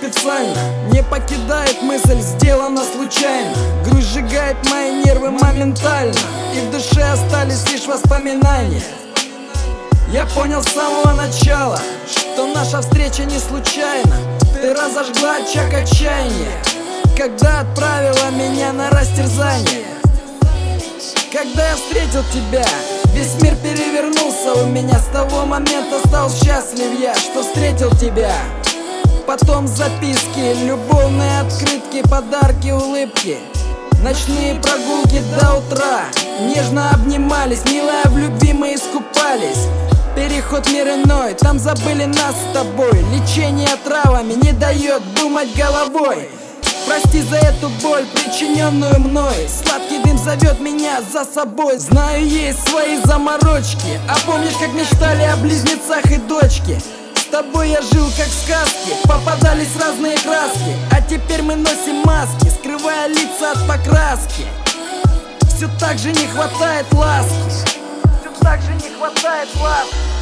ты в сальных. Не покидает мысль, сделано случайно. Грусть сжигает мои нервы моментально, и в душе остались лишь воспоминания. Я понял с самого начала, что наша встреча не случайна. Ты разожгла очаг отчаяния, когда отправила меня на растерзание. Когда я встретил тебя, весь мир перевернулся у меня. С того момента стал счастлив я, что встретил тебя. Потом записки, любовные открытки, подарки, улыбки, ночные прогулки до утра. Нежно обнимались, милая, в любви мы искупались. Переход мир иной, там забыли нас с тобой. Лечение травами не дает думать головой. Прости за эту боль, причиненную мной. Сладкий дым зовет меня за собой. Знаю, есть свои заморочки. А помнишь, как мечтали о близнецах и дочке? С тобой я жил как в сказке, попадались разные краски. А теперь мы носим маски, скрывая лица от покраски. Все так же не хватает ласки, все так же не хватает ласки.